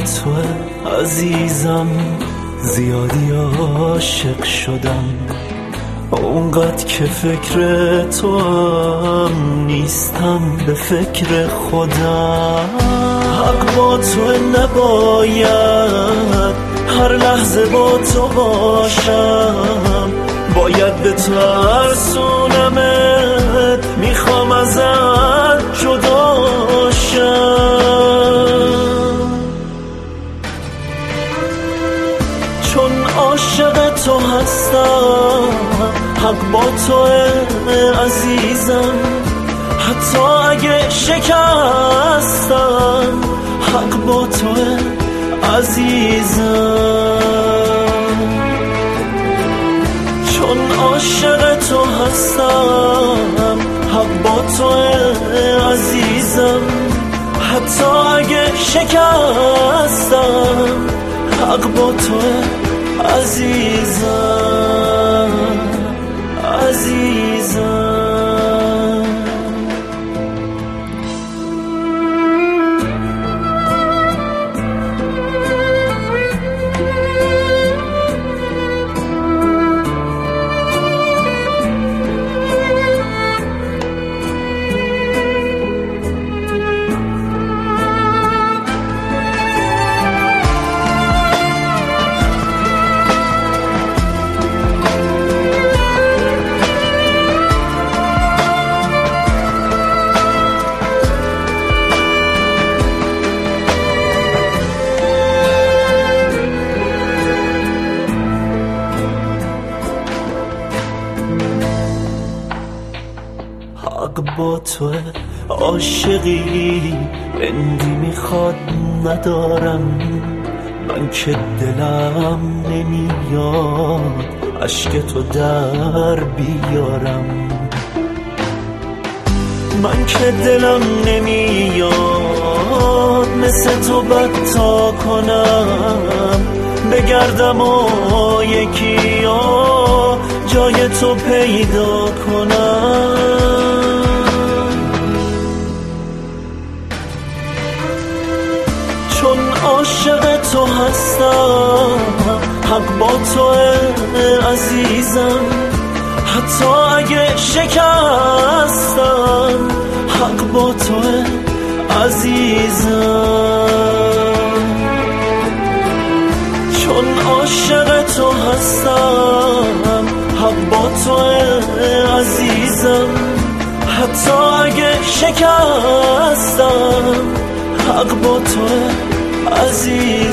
تو عزیزم، زیادی عاشق شدم، اونقدر که فکر تو هم نیستم به فکر خودم. حق با تو نباید هر لحظه با تو باشم، باید به ترسونمت، میخوام ازت جدا شم، چون عاشق تو هستم. حق با تو عزیزم، حتی اگه شکستم. حق با تو عزیزم، چون عاشق تو هستم. حق با تو عزیزم، حتی اگه شکستم. حق با تو عزیزم، عزیزم. حق با تو عاشقی، اندی میخواد ندارم. من که دلم نمیاد عشق تو در بیارم. من که دلم نمیاد مثل تو بدتا کنم، بگردم و یکی جای تو پیدا کنم. چون عاشق تو هستم. حق با تو عزیزم، حتی اگه شکستم. حق با تو عزیزم، چون عاشق تو هستم. حق با تو عزیزم، حتی اگه شکستم. حق با تو عزیزم.